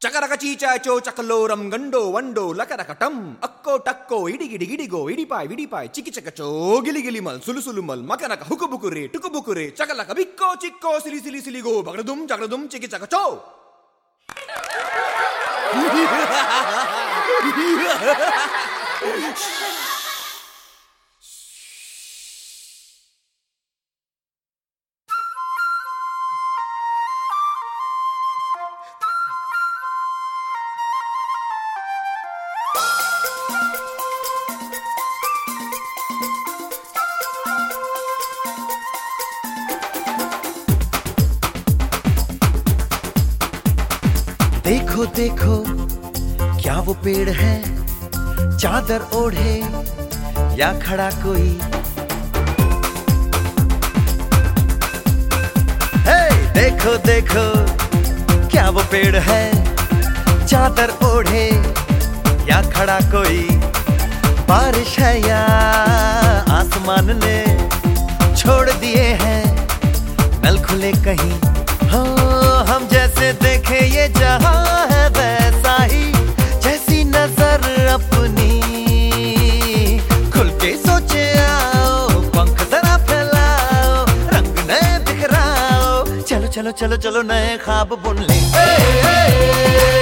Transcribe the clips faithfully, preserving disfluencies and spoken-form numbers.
చకరక చీచాచో చకలోరం గండో వండో లకరకటం అక్కో టక్కో ఇడిగిడి గిడిగో ఇడిపాయ్ విడిపాయ్ చికిచకచో గిలిగిలి మల్ సులుసులు మల్ మకనక హుకుబుకురే టుకుబుకురే చకలక బిక్కో చిక్కో సిలి సిలి సిలిగో బగడదుం జగడదుం చికిచకచో. देखो देखो क्या वो पेड़ है, चादर ओढ़े या खड़ा कोई. हे देखो देखो क्या वो पेड़ है, चादर ओढ़े या खड़ा कोई. बारिश है या आसमान ने छोड़ दिए हैं नल खुले कहीं. हो हम जैसे देखे ये जहां है वैसा ही, जैसी नजर अपनी खुल के सोचे आओ. पंख जरा फैलाओ, रंग नए बिखराओ. चलो चलो चलो चलो नए ख्वाब बुन ले. ए, ए, ए,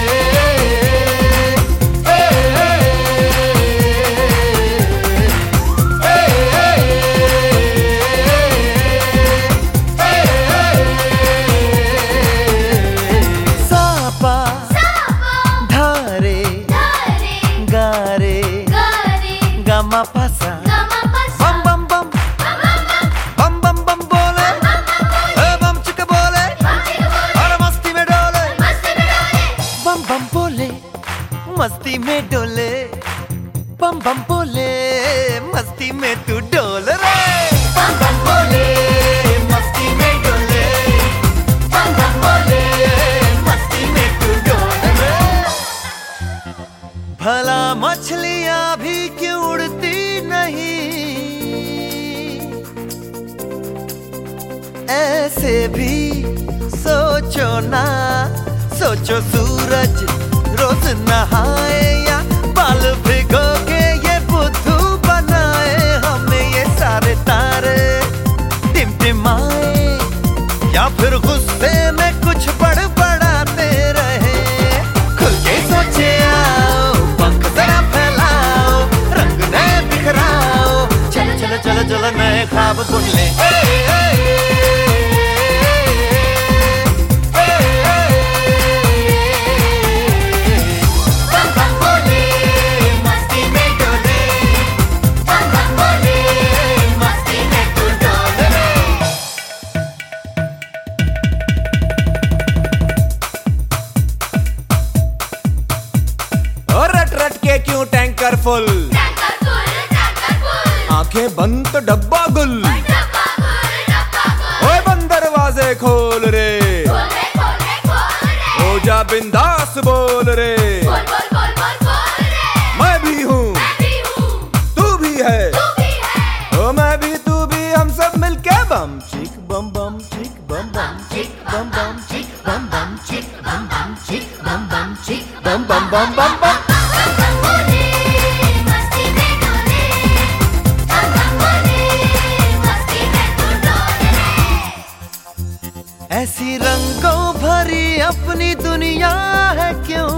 ma pasa bam bam bam bam bam bam bole ए बम चिक बोले और मस्ती में डोले बम बम बोले मस्ती में डोले बम बम बोले मस्ती में तू डोल रे. बम बम बोले मस्ती में डोले बम बम बोले मस्ती में तू डोल रे. भला मछलियां भी क्यों उड़ती नहीं, ऐसे भी सोचो ना. सोचो सूरज रोज नहाए या बाल भिगो के ये बुद्धू बनाए. हमें ये सारे तारे टिमटिमाए या फिर गुस्से में कुछ बड़बड़ाते रहे. खुल के सोचे आओ, पंख जरा फैलाओ, रंग नए बिखराओ. चलो चलो चलो चलो नए ख्वाब बुन ले. ए, ए, रट रट के क्यों टैंकर फुल, आंखें बंद तो डब्बा गुल. ओए बंद दरवाजे खोल रे, हो जा बिंदास बोल रे. मैं भी हूँ तू भी है, ओ मैं भी तू भी, हम सब मिलके बम चिक बम बम चिक बम बम चिक बम बम चिक बम बम चिक बम बम चिक बम बम चिक बम बम बम बम बम. ऐसी रंगों भरी अपनी दुनिया है क्यों,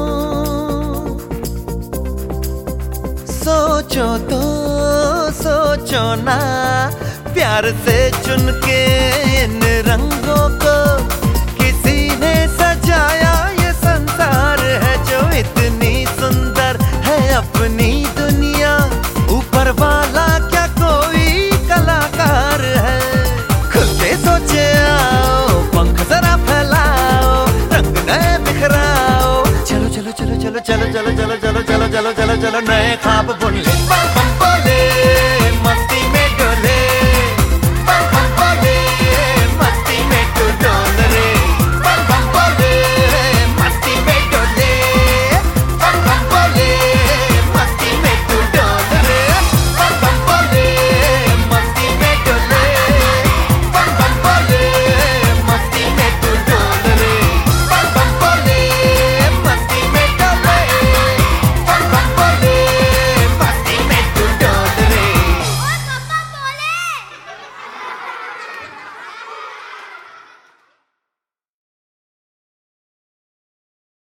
सोचो तो सोचो ना. प्यार से चुन के इन रंगों को किसी ने सजाया. ये संसार है जो इतनी सुंदर है अपनी दुनिया. ऊपर वाला क्या कोई कलाकार है. खुल के सोचे आओ, पंख जरा फैलाओ, रंग नए बिखराओ. चलो चलो चलो चलो चलो चलो चलो चलो चलो चलो चलो चलो नए ख्वाब बुन ले.